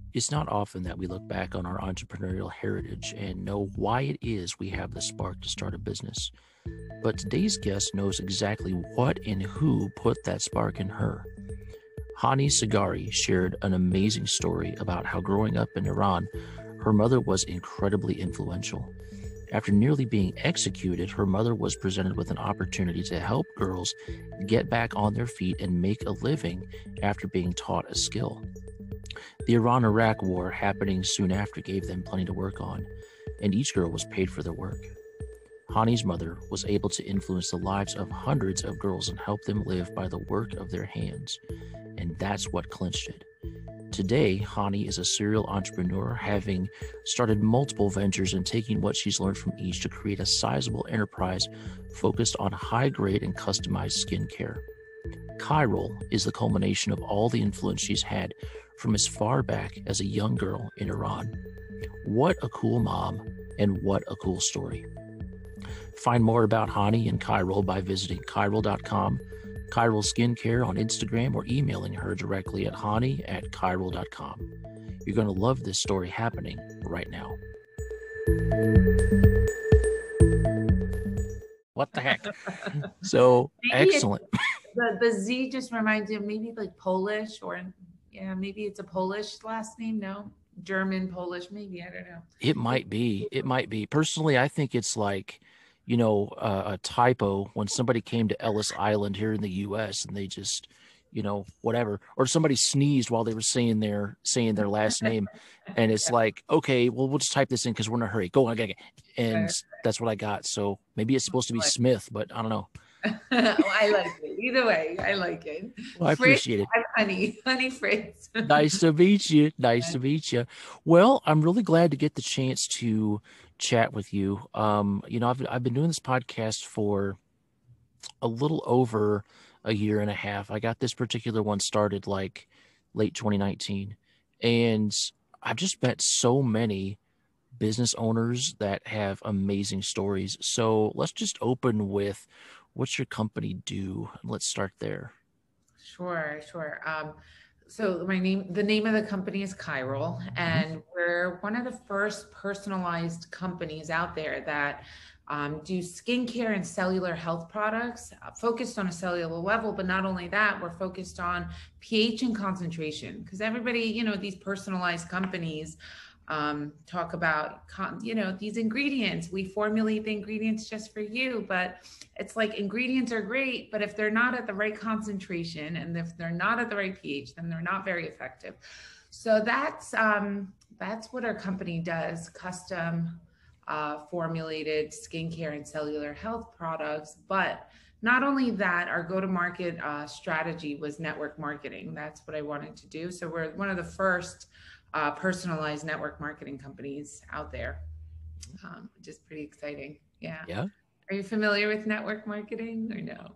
It's not often that we look back on our entrepreneurial heritage and know why it is we have the spark to start a business. But today's guest knows exactly what and who put that spark in her. Hani Sagari shared an amazing story about how growing up in Iran, her mother was incredibly influential. After nearly being executed, her mother was presented with an opportunity to help girls get back on their feet and make a living after being taught a skill. The Iran-Iraq War happening soon after gave them plenty to work on, and each girl was paid for their work. Hani's mother was able to influence the lives of hundreds of girls and help them live by the work of their hands, and that's what clinched it. Today, Hani is a serial entrepreneur, having started multiple ventures and taking what she's learned from each to create a sizable enterprise focused on high-grade and customized skincare. Chiral is the culmination of all the influence she's had from as far back as a young girl in Iran. What a cool mom, and what a cool story. Find more about Hani and Chiral by visiting chiral.com, Chiral Skincare on Instagram, or emailing her directly at hani@chiral.com. You're going to love this story happening right now. What the heck? So, excellent. The Z just reminds you of maybe like Polish, or yeah, maybe it's a Polish last name. No, German, Polish, maybe. I don't know. It might be. It might be. Personally, I think it's like, a typo when somebody came to Ellis Island here in the U.S. and they just, whatever, or somebody sneezed while they were saying their last name, and it's like, okay, well, we'll just type this in because we're in a hurry. Go on, and that's what I got. So maybe it's supposed to be Smith, but I don't know. I like it. Either way, I like it. Well, I appreciate it. Honey Fritz. Nice to meet you. Nice to meet you. Well, I'm really glad to get the chance to chat with you. I've been doing this podcast for a little over a year and a half. I got this particular one started like late 2019, and I've just met so many business owners that have amazing stories. So let's just open with, what's your company do? Let's start there. Sure. So the name of the company is Chiral, and we're one of the first personalized companies out there that do skincare and cellular health products focused on a cellular level. But not only that, we're focused on pH and concentration, because everybody, these personalized companies talk about, these ingredients. We formulate the ingredients just for you, but it's like ingredients are great, but if they're not at the right concentration and if they're not at the right pH, then they're not very effective. So that's what our company does: custom formulated skincare and cellular health products. But not only that, our go-to-market strategy was network marketing. That's what I wanted to do. So we're one of the first personalized network marketing companies out there, which is pretty exciting. Yeah. Are you familiar with network marketing or no?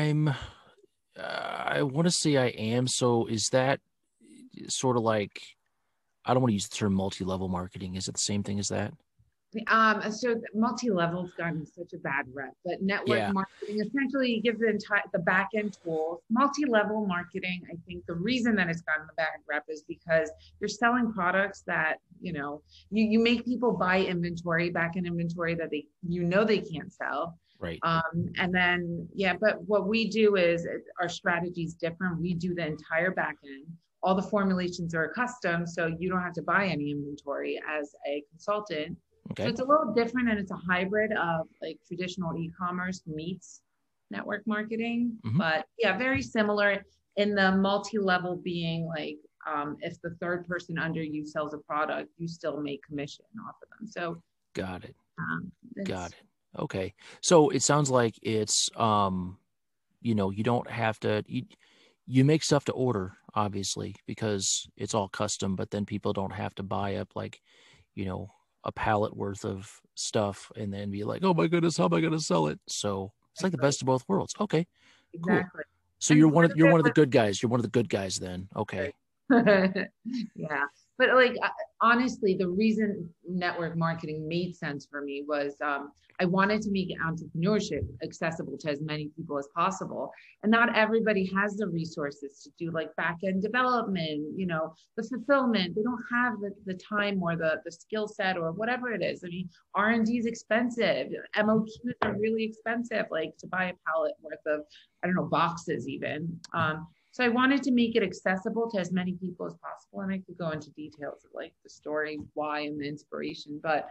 I want to say I am. So is that sort of like, I don't want to use the term multi-level marketing. Is it the same thing as that? So multi-level's gotten such a bad rep, but network marketing essentially gives the back end tools. Multi-level marketing, I think the reason that it's gotten the bad rep is because you're selling products that, you make people buy back end inventory that they can't sell. Right. And then, but what we do is our strategy is different. We do the entire back end. All the formulations are custom, so you don't have to buy any inventory as a consultant. Okay. So it's a little different, and it's a hybrid of like traditional e-commerce meets network marketing, but very similar in the multi-level being like, if the third person under you sells a product, you still make commission off of them. So got it. Got it. Okay. So it sounds like it's, you don't have to, you make stuff to order, obviously, because it's all custom, but then people don't have to buy up like, a pallet worth of stuff and then be like, oh my goodness, how am I going to sell it? So it's like the best of both worlds. Okay. Exactly. Cool. So you're one of the good guys. You're one of the good guys then. Okay. Yeah. But like, honestly, the reason network marketing made sense for me was I wanted to make entrepreneurship accessible to as many people as possible. And not everybody has the resources to do like back end development, you know, the fulfillment. They don't have the time or the skill set or whatever it is. I mean, R&D is expensive. MOQs are really expensive, like to buy a pallet worth of, I don't know, boxes even. So I wanted to make it accessible to as many people as possible. And I could go into details of like the story, why, and the inspiration, but,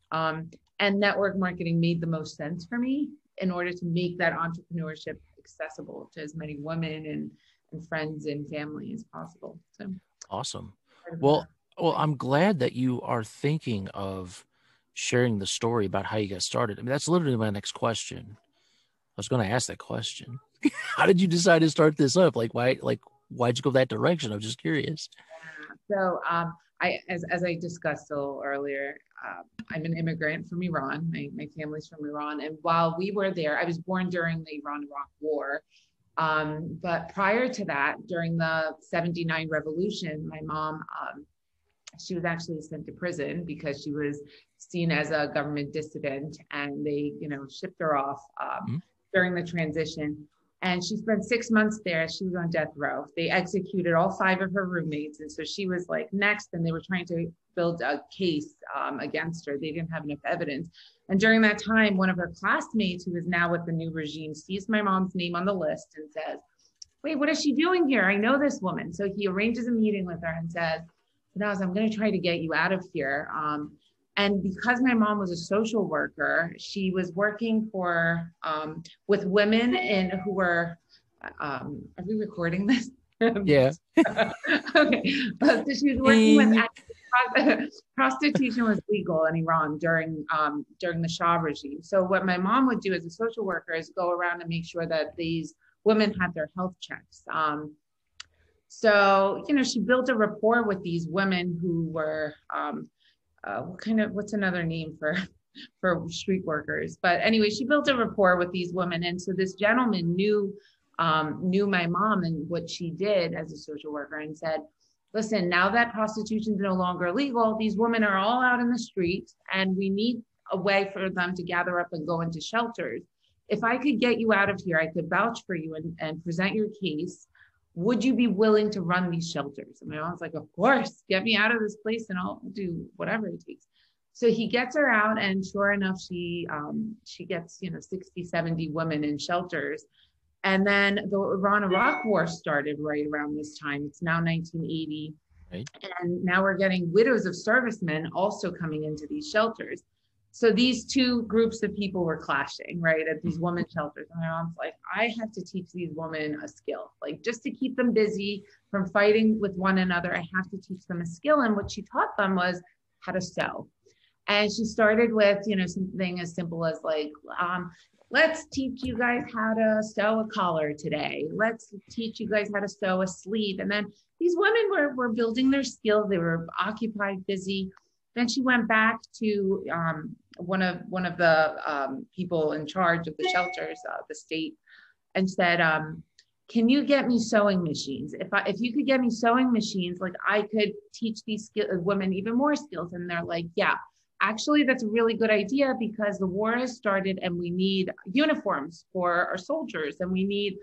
and network marketing made the most sense for me in order to make that entrepreneurship accessible to as many women and friends and family as possible. So awesome. Well, I'm glad that you are thinking of sharing the story about how you got started. I mean, that's literally my next question. I was going to ask that question. How did you decide to start this up? Like, why'd you go that direction? I'm just curious. So, as I discussed a little earlier, I'm an immigrant from Iran. My family's from Iran. And while we were there, I was born during the Iran-Iraq War. But prior to that, during the 79 revolution, my mom, she was actually sent to prison because she was seen as a government dissident, and they, you know, shipped her off during the transition. And she spent 6 months there. She was on death row. They executed all 5 of her roommates. And so she was like next, and they were trying to build a case against her. They didn't have enough evidence. And during that time, one of her classmates, who is now with the new regime, sees my mom's name on the list and says, wait, what is she doing here? I know this woman. So he arranges a meeting with her and says, Naz, I'm going to try to get you out of here. And because my mom was a social worker, she was working for with women who were. Are we recording this? Yeah. Okay. So she was working with prostitution was legal in Iran during the Shah regime. So what my mom would do as a social worker is go around and make sure that these women had their health checks. So, you know, she built a rapport with these women who were, what's another name for street workers? But anyway, she built a rapport with these women. And so this gentleman knew my mom and what she did as a social worker, and said, listen, now that prostitution is no longer legal, these women are all out in the street, and we need a way for them to gather up and go into shelters. If I could get you out of here, I could vouch for you and present your case. Would you be willing to run these shelters? And my mom's like, of course, get me out of this place and I'll do whatever it takes. So he gets her out, and sure enough, she gets, 60, 70 women in shelters. And then the Iran-Iraq War started right around this time. It's now 1980. Right. And now we're getting widows of servicemen also coming into these shelters. So these two groups of people were clashing, right, at these women's shelters. And my mom's like, I have to teach these women a skill, like just to keep them busy from fighting with one another. I have to teach them a skill. And what she taught them was how to sew. And she started with, something as simple as like, let's teach you guys how to sew a collar today. Let's teach you guys how to sew a sleeve. And then these women were building their skills. They were occupied, busy. Then she went back to one of the people in charge of the shelters, the state, and said, "Can you get me sewing machines? If you could get me sewing machines, like I could teach these women even more skills." And they're like, "Yeah, actually, that's a really good idea because the war has started and we need uniforms for our soldiers and we need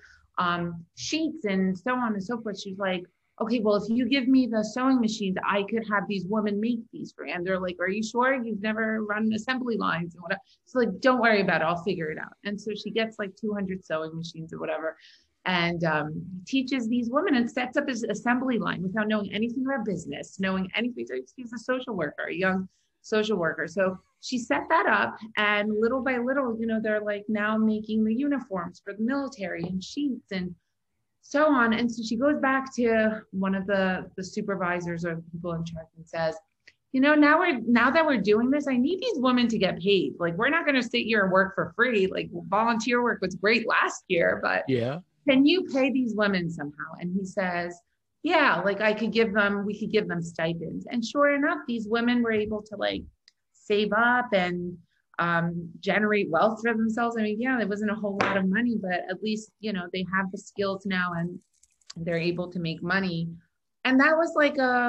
sheets and so on and so forth." She's like, okay, well, if you give me the sewing machines, I could have these women make these for you. And they're like, are you sure? You've never run assembly lines and whatever. So like, don't worry about it. I'll figure it out. And so she gets like 200 sewing machines or whatever, and teaches these women and sets up his assembly line without knowing anything about business, knowing anything. So she's a social worker, a young social worker. So she set that up, and little by little, they're like now making the uniforms for the military and sheets and so on. And so she goes back to one of the supervisors or the people in charge and says, now that we're doing this, I need these women to get paid. Like, we're not going to sit here and work for free. Like, volunteer work was great last year, but yeah, can you pay these women somehow? And he says, yeah, like we could give them stipends. And sure enough, these women were able to like save up and generate wealth for themselves. I mean, yeah, it wasn't a whole lot of money, but at least, they have the skills now and they're able to make money. And that was like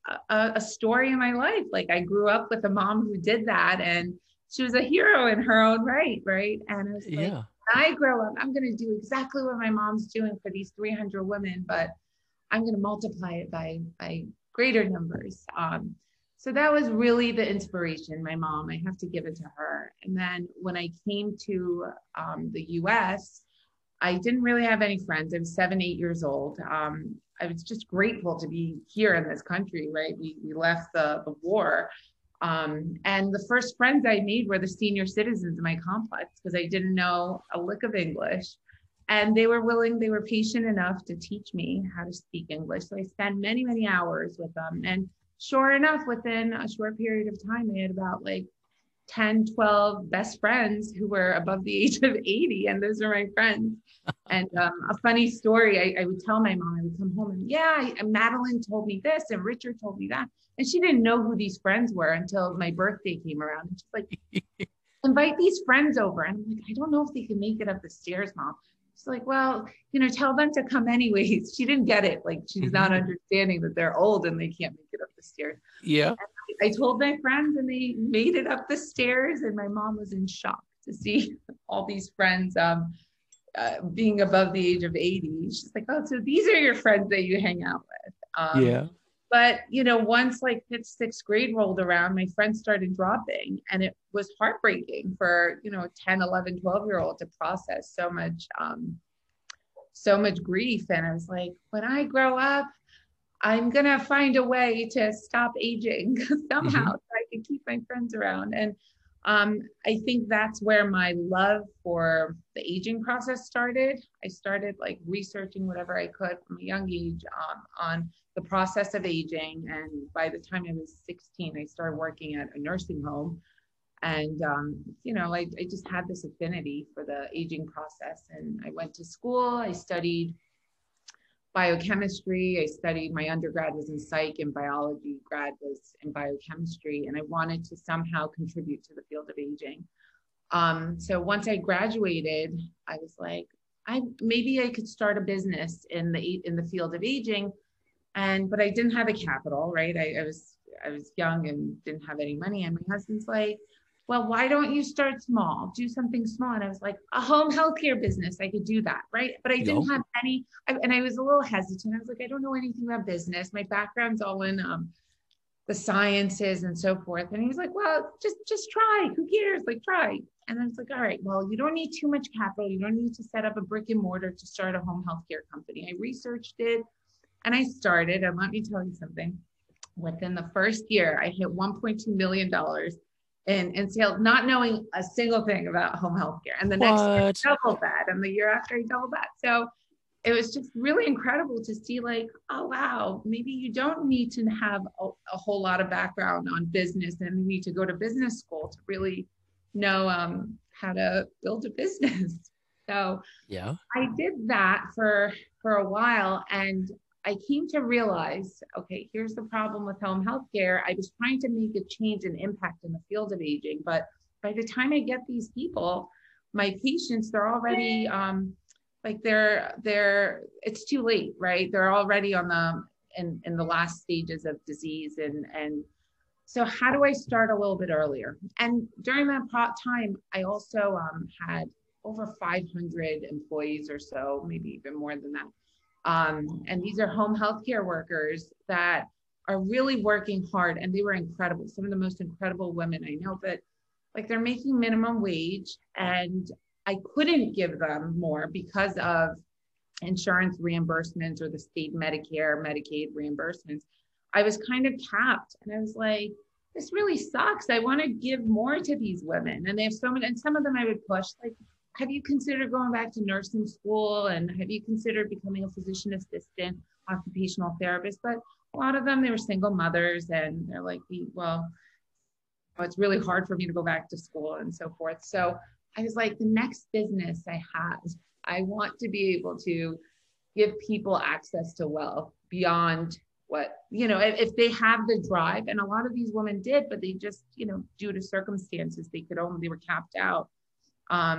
a story in my life. Like I grew up with a mom who did that, and she was a hero in her own right. Right. And I was like, Yeah. when I grow up, I'm going to do exactly what my mom's doing for these 300 women, but I'm going to multiply it by greater numbers. So that was really the inspiration, my mom. I have to give it to her. And then when I came to the US, I didn't really have any friends. I was 7, 8 years old. I was just grateful to be here in this country, right? We left the war. And the first friends I made were the senior citizens in my complex because I didn't know a lick of English. And they were patient enough to teach me how to speak English. So I spent many, many hours with them. And sure enough, within a short period of time, I had about like 10, 12 best friends who were above the age of 80. And those are my friends. And a funny story, I would tell my mom, I would come home and Madeline told me this and Richard told me that. And she didn't know who these friends were until my birthday came around. And she's like, invite these friends over. And I'm like, I don't know if they can make it up the stairs, Mom. She's like, well, tell them to come anyways. She didn't get it. Like she's not understanding that they're old and they can't make it up the stairs. Yeah. I told my friends and they made it up the stairs, and my mom was in shock to see all these friends being above the age of 80. She's like, oh, so these are your friends that you hang out with. Yeah. But, once like fifth, sixth grade rolled around, my friends started dropping, and it was heartbreaking for, a 10, 11, 12-year-old to process so much grief. And I was like, when I grow up, I'm going to find a way to stop aging somehow so I can keep my friends around. And I think that's where my love for the aging process started. I started like researching whatever I could from a young age on the process of aging. And by the time I was 16, I started working at a nursing home. And, I just had this affinity for the aging process. And I went to school, I studied biochemistry. I studied, my undergrad was in psych and biology, grad was in biochemistry, and I wanted to somehow contribute to the field of aging. So once I graduated, I was like, maybe I could start a business in the field of aging, but I didn't have the capital, right? I was young and didn't have any money, and my husband's like, well, why don't you start small? Do something small. And I was like, a home healthcare business. I could do that, right? But I didn't have any, and I was a little hesitant. I was like, I don't know anything about business. My background's all in the sciences and so forth. And he was like, well, just try. Who cares? Like, try. And I was like, all right, well, you don't need too much capital. You don't need to set up a brick and mortar to start a home healthcare company. I researched it and I started. And let me tell you something. Within the first year, I hit $1.2 million in sales, not knowing a single thing about home healthcare. And the next year I doubled that, and the year after I doubled that. So it was just really incredible to see like, oh, wow, maybe you don't need to have a whole lot of background on business and you need to go to business school to really know how to build a business. So yeah, I did that for a while, and I came to realize, okay, here's the problem with home healthcare. I was trying to make a change and impact in the field of aging, but by the time I get these people, my patients, they're already it's too late, right? They're already in the last stages of disease, and so how do I start a little bit earlier? And during that time, I also had over 500 employees or so, maybe even more than that. And these are home healthcare workers that are really working hard, and they were incredible. Some of the most incredible women I know, but like they're making minimum wage, and I couldn't give them more because of insurance reimbursements or the state Medicare, Medicaid reimbursements. I was kind of capped, and I was like, this really sucks. I want to give more to these women, and they have so many, and some of them I would push, like, have you considered going back to nursing school? And have you considered becoming a physician assistant, occupational therapist? But a lot of them, they were single mothers, and they're like, well, it's really hard for me to go back to school and so forth. So I was like, the next business I have, I want to be able to give people access to wealth beyond what, if they have the drive, and a lot of these women did, but they just, due to circumstances, they were capped out.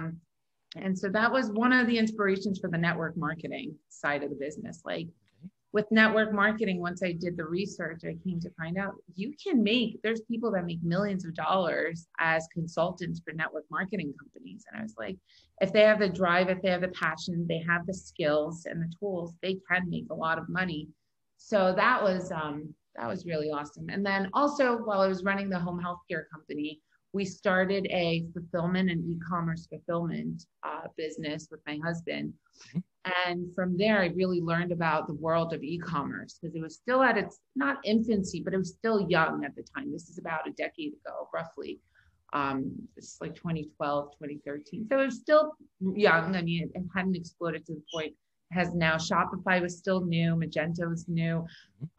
And so that was one of the inspirations for the network marketing side of the business. Like, with network marketing, once I did the research, I came to find out there's people that make millions of dollars as consultants for network marketing companies. And I was like, if they have the drive, if they have the passion, they have the skills and the tools, they can make a lot of money. So that was really awesome. And then also, while I was running the home healthcare company, we started a fulfillment and e-commerce fulfillment business with my husband. And from there, I really learned about the world of e-commerce, because it was still at its, not infancy, but it was still young at the time. This is about a decade ago, roughly. It's like 2012, 2013. So it was still young. I mean, it hadn't exploded to the point it has now. Shopify was still new. Magento was new.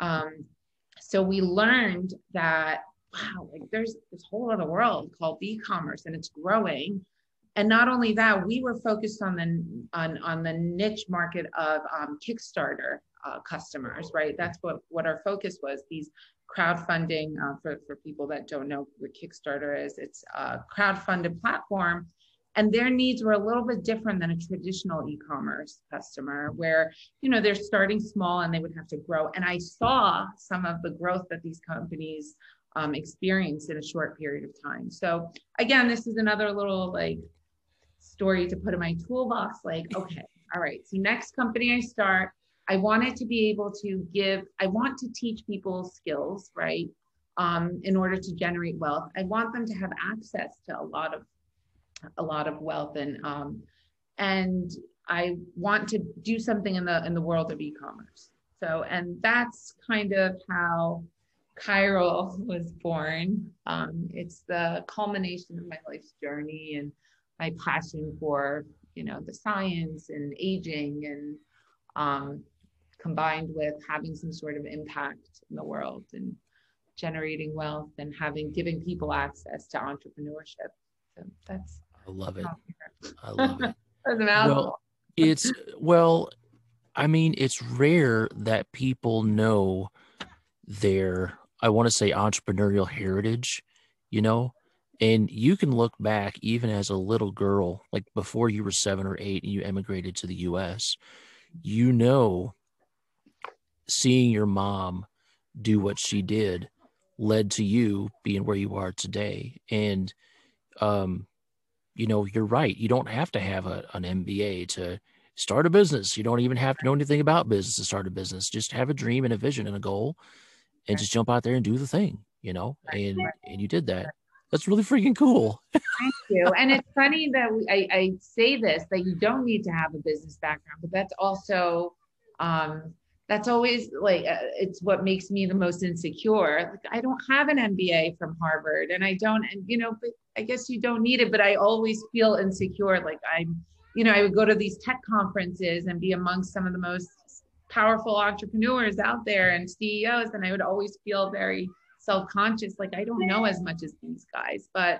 So we learned that, wow, like there's this whole other world called e-commerce, and it's growing. And not only that, we were focused on the niche market of Kickstarter customers, right? That's what our focus was. These crowdfunding, for people that don't know what Kickstarter is, it's a crowdfunded platform. And their needs were a little bit different than a traditional e-commerce customer, where, they're starting small and they would have to grow. And I saw some of the growth that these companies experienced in a short period of time. So again, this is another little story to put in my toolbox. Okay, all right. So next company I start, I wanted to be able to I want to teach people skills, right? In order to generate wealth. I want them to have access to a lot of wealth, and I want to do something in the world of e-commerce. So, and that's kind of how Chiral was born. It's the culmination of my life's journey and my passion for, the science and aging, and combined with having some sort of impact in the world and generating wealth and giving people access to entrepreneurship. So that's. I love it. I love it. That's a mouthful. It's rare that people know their, I want to say, entrepreneurial heritage, and you can look back even as a little girl, like before you were 7 or 8 and you emigrated to the US, seeing your mom do what she did led to you being where you are today. And, you're right. You don't have to have an MBA to start a business. You don't even have to know anything about business to start a business. Just have a dream and a vision and a goal, and just jump out there and do the thing, and you did that. That's really freaking cool. Thank you. And it's funny that I say this, that you don't need to have a business background, but that's also, that's always it's what makes me the most insecure. I don't have an MBA from Harvard, and I don't, but I guess you don't need it, but I always feel insecure. I would go to these tech conferences and be amongst some of the most powerful entrepreneurs out there and CEOs, and I would always feel very self-conscious, I don't know as much as these guys, but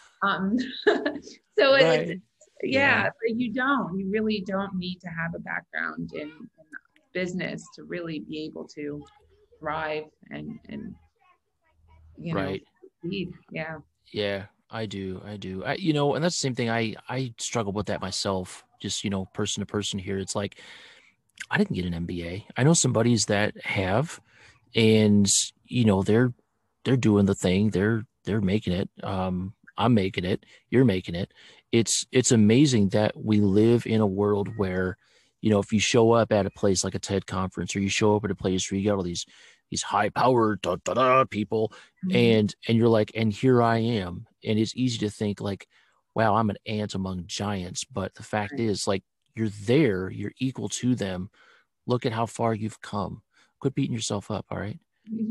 so right. But you really don't need to have a background in business to really be able to thrive and right. Succeed. Yeah, I do. And that's the same thing. I struggle with that myself, just, person to person here. It's like, I didn't get an MBA. I know some buddies that have, and they're doing the thing. They're making it. I'm making it. You're making it. It's amazing that we live in a world where, if you show up at a place like a TED conference, or you show up at a place where you got all these high powered people, and you're like, and here I am. And it's easy to think wow, I'm an ant among giants. But the fact is, you're there, you're equal to them. Look at how far you've come. Quit beating yourself up. All right.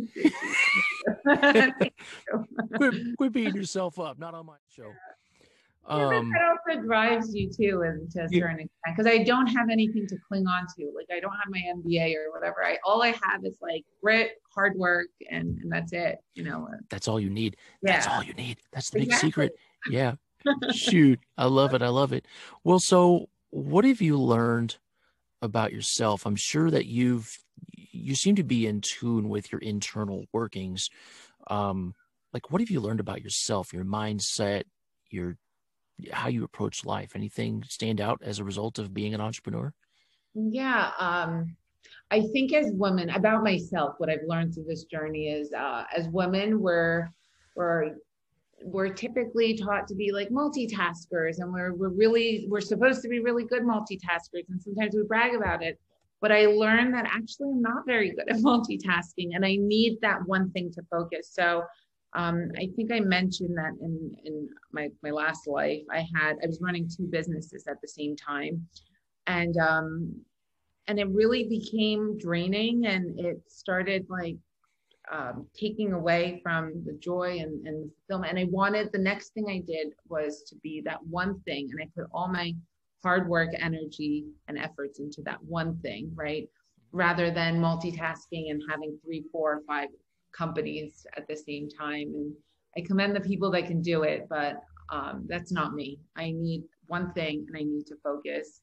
quit beating yourself up. Not on my show. That also drives you too, and to a certain extent, because I don't have anything to cling on to. I don't have my MBA or whatever. All I have is grit, hard work, and that's it. That's all you need. Yeah. That's all you need. That's the big secret. Yeah. Shoot. I love it. Well, so what have you learned about yourself? I'm sure that you seem to be in tune with your internal workings. What have you learned about yourself, your mindset, how you approach life? Anything stand out as a result of being an entrepreneur? Yeah. I think as women, about myself, what I've learned through this journey is, as women, we're we're typically taught to be like multitaskers, and we're supposed to be really good multitaskers, and sometimes we brag about it. But I learned that actually I'm not very good at multitasking, and I need that one thing to focus. So I think I mentioned that in my last life, I was running two businesses at the same time, and it really became draining, and it started like taking away from the joy and the fulfillment. And I wanted, the next thing I did was to be that one thing. And I put all my hard work, energy, and efforts into that one thing, right? Rather than multitasking and having 3, 4, 5 companies at the same time. And I commend the people that can do it, but that's not me. I need one thing and I need to focus.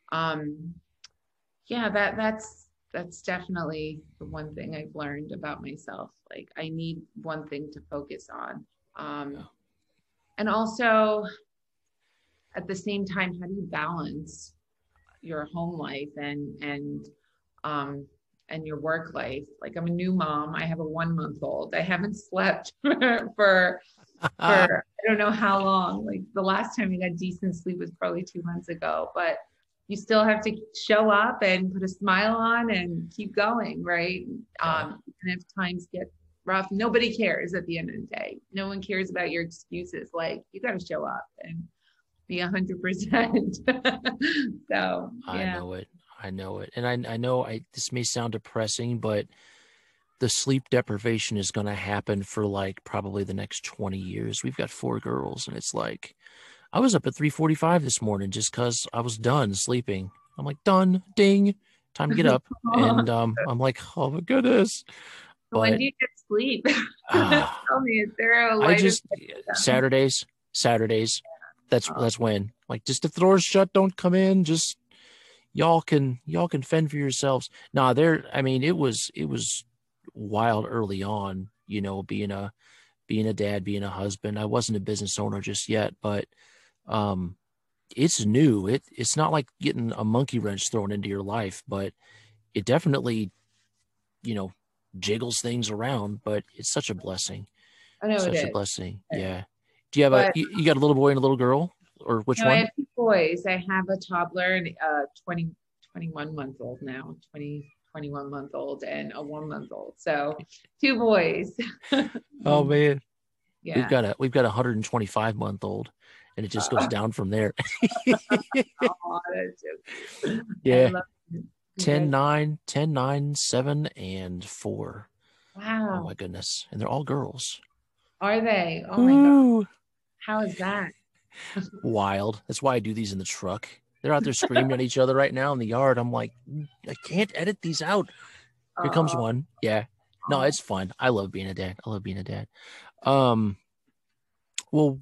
Yeah, that's definitely the one thing I've learned about myself. Like I need one thing to focus on. And also at the same time, how do you balance your home life and your work life? Like I'm a new mom. I have a 1-month-old. I haven't slept for I don't know how long. Like the last time I got decent sleep was probably 2 months ago, but you still have to show up and put a smile on and keep going, right? And if times get rough, nobody cares at the end of the day. No one cares about your excuses. Like you got to show up and be 100%. So yeah. I know it. And I know this may sound depressing, but the sleep deprivation is going to happen for like probably the next 20 years. We've got 4 girls, and it's like, I was up at 3:45 this morning just because I was done sleeping. I'm like, done, ding, time to get up. And I'm like, oh my goodness. But when do you get sleep? Tell me, is there a light? Saturdays. That's when. Like, just if the door's shut, don't come in. Just y'all can fend for yourselves. Nah, it was wild early on, you know, being a dad, being a husband. I wasn't a business owner just yet, but it's new. It's not like getting a monkey wrench thrown into your life, but it definitely, you know, jiggles things around, but it's such a blessing. I know such it a blessing. Yeah. Do you have you got a little boy and a little girl, or which one? I have 2 boys. I have a toddler and a 21-month-old now, 21-month-old and a 1-month-old. So 2 boys. Oh man. Yeah. We've got a 125-month-old, and it just goes down from there. Oh, yeah. 10, 9, 7, and 4. Wow. Oh my goodness. And they're all girls. Are they? Oh my God. How is that? Wild. That's why I do these in the truck. They're out there screaming at each other right now in the yard. I'm like, I can't edit these out. Here comes one. Yeah. No, it's fun. I love being a dad. Well,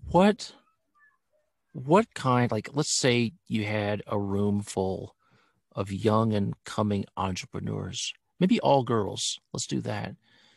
what kind, like, let's say you had a room full of young and coming entrepreneurs, maybe all girls. Let's do that.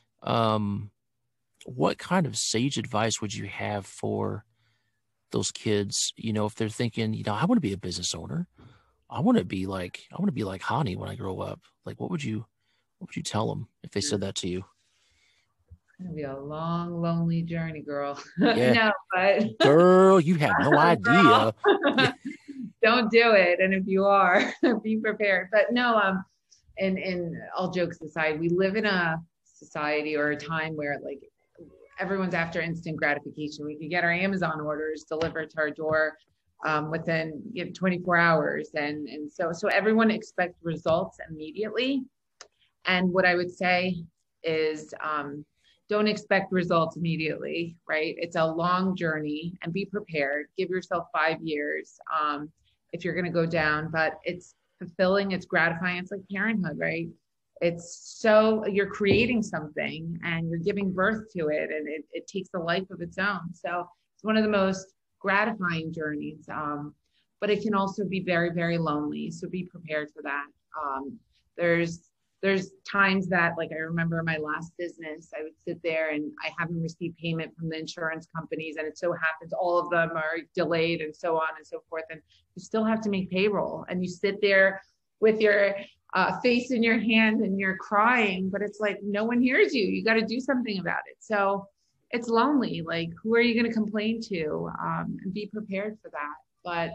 What kind of sage advice would you have for those kids? You know, if they're thinking, you know, I want to be a business owner. I want to be like Hani when I grow up. Like, what would you tell them if they said that to you? It's gonna be a long, lonely journey, girl. Yeah. No, but girl, you have no idea. Don't do it. And if you are, be prepared. But no, and all jokes aside, we live in a society or a time where like everyone's after instant gratification. We can get our Amazon orders delivered to our door within 24 hours. And so everyone expects results immediately. And what I would say is don't expect results immediately, right? It's a long journey, and be prepared. Give yourself 5 years if you're going to go down, but it's fulfilling, it's gratifying. It's like parenthood, right? You're creating something and you're giving birth to it, and it takes a life of its own. So it's one of the most gratifying journeys, but it can also be very, very lonely. So be prepared for that. There's times that, like, I remember my last business, I would sit there and I haven't received payment from the insurance companies, and it so happens all of them are delayed and so on and so forth. And you still have to make payroll, and you sit there with your face in your hand and you're crying, but it's like no one hears you. You got to do something about it. So it's lonely. Like, who are you going to complain to? And be prepared for that. But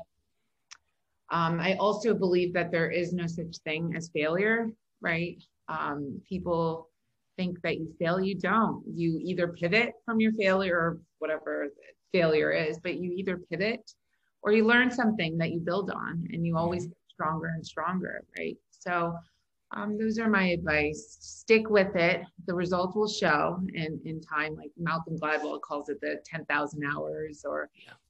I also believe that there is no such thing as failure, right? People think that you fail. You don't. You either pivot from your failure or whatever failure is, but you either pivot or you learn something that you build on, and you always get stronger and stronger, right? So those are my advice. Stick with it. The results will show in time. Like Malcolm Gladwell calls it the 10,000 hours, or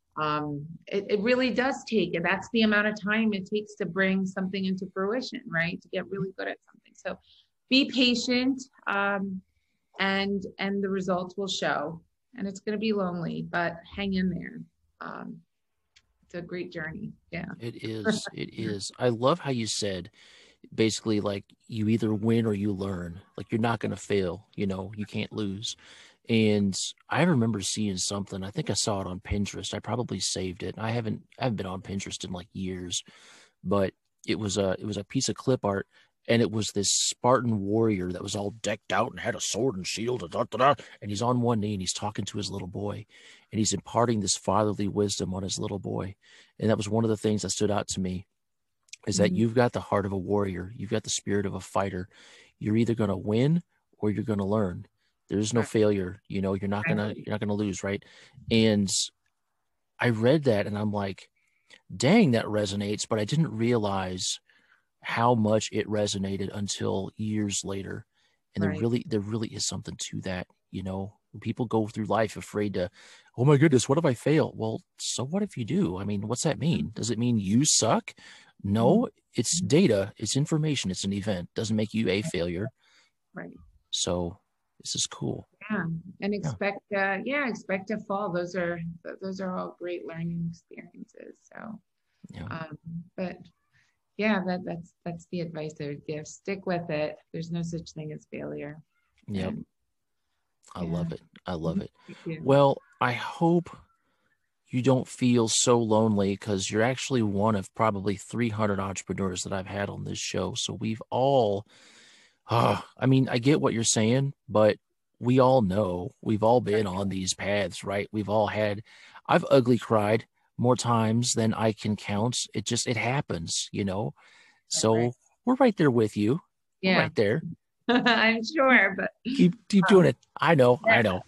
it really does take, and that's the amount of time it takes to bring something into fruition, right? To get really good at something. So be patient, and the results will show. And it's going to be lonely, but hang in there. It's a great journey. Yeah. It is. It is. I love how you said, basically, like, you either win or you learn. Like, you're not going to fail, you can't lose. And I remember seeing something. I think I saw it on Pinterest. I probably saved it. I haven't been on Pinterest in like years, but it was a piece of clip art, and it was this Spartan warrior that was all decked out and had a sword and shield, and he's on one knee and he's talking to his little boy, and he's imparting this fatherly wisdom on his little boy. And that was one of the things that stood out to me, is that you've got the heart of a warrior. You've got the spirit of a fighter. You're either going to win or you're going to learn. There's no failure. You're not going to lose. Right. And I read that and I'm like, dang, that resonates. But I didn't realize how much it resonated until years later. And there really is something to that. When people go through life afraid to, oh my goodness, what if I fail? Well, so what if you do? I mean, what's that mean? Does it mean you suck? No, it's data, it's information, it's an event. Doesn't make you a failure. Right. So this is cool. Yeah. And expect to fall. Those are all great learning experiences. So but yeah, that's the advice I would give. Stick with it. There's no such thing as failure. Yep. I love it. I love it. You. Well, I hope you don't feel so lonely, because you're actually one of probably 300 entrepreneurs that I've had on this show. So we've all, I get what you're saying, but we all know, we've all been on these paths, right? I've ugly cried more times than I can count. It happens, So we're right there with you. Yeah. We're right there. I'm sure, but keep doing it. I know.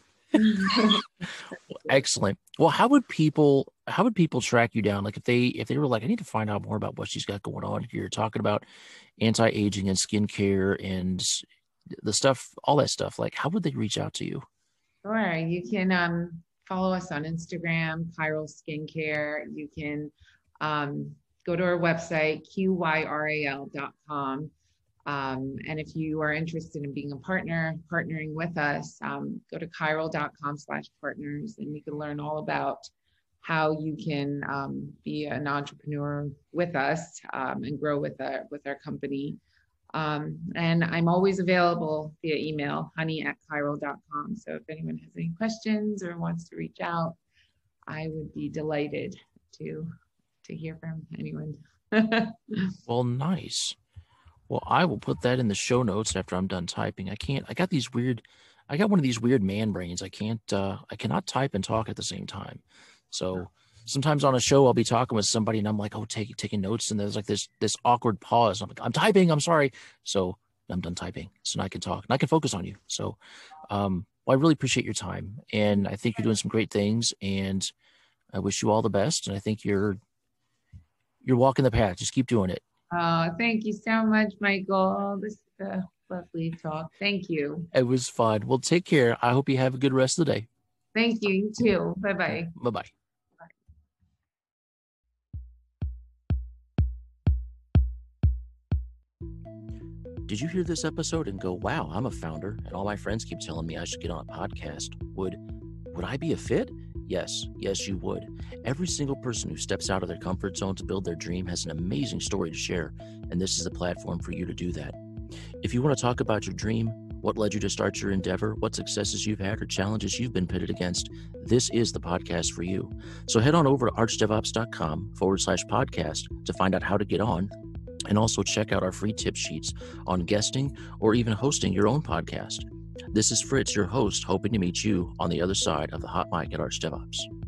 Excellent. Well, how would people track you down? Like, if they were like, I need to find out more about what she's got going on here. You're talking about anti-aging and skincare and the stuff, all that stuff. Like, how would they reach out to you? Sure. You can follow us on Instagram, Chiral Skincare. You can go to our website, QYRAL.com. And if you are interested in being a partnering with us, go to chiral.com/partners, and you can learn all about how you can be an entrepreneur with us and grow with our company. And I'm always available via email, honey@chiral.com. So if anyone has any questions or wants to reach out, I would be delighted to hear from anyone. Well, nice. Well, I will put that in the show notes after I'm done typing. I got one of these weird man brains. I cannot type and talk at the same time. So sometimes on a show, I'll be talking with somebody and I'm like, oh, taking notes. And there's like this awkward pause. I'm like, I'm typing, I'm sorry. So I'm done typing. So now I can talk and I can focus on you. So, well, I really appreciate your time, and I think you're doing some great things, and I wish you all the best. And I think you're walking the path. Just keep doing it. Oh, thank you so much, Michael. This is a lovely talk. Thank you. It was fun. Well, take care. I hope you have a good rest of the day. Thank you. You too. Bye-bye. Bye-bye. Did you hear this episode and go, wow, I'm a founder, and all my friends keep telling me I should get on a podcast? Would I be a fit? Yes, you would. Every single person who steps out of their comfort zone to build their dream has an amazing story to share, and this is the platform for you to do that. If you want to talk about your dream, what led you to start your endeavor, what successes you've had or challenges you've been pitted against, this is the podcast for you. So head on over to archdevops.com/podcast to find out how to get on. And also check out our free tip sheets on guesting or even hosting your own podcast. This is Fritz, your host, hoping to meet you on the other side of the hot mic at Arch DevOps.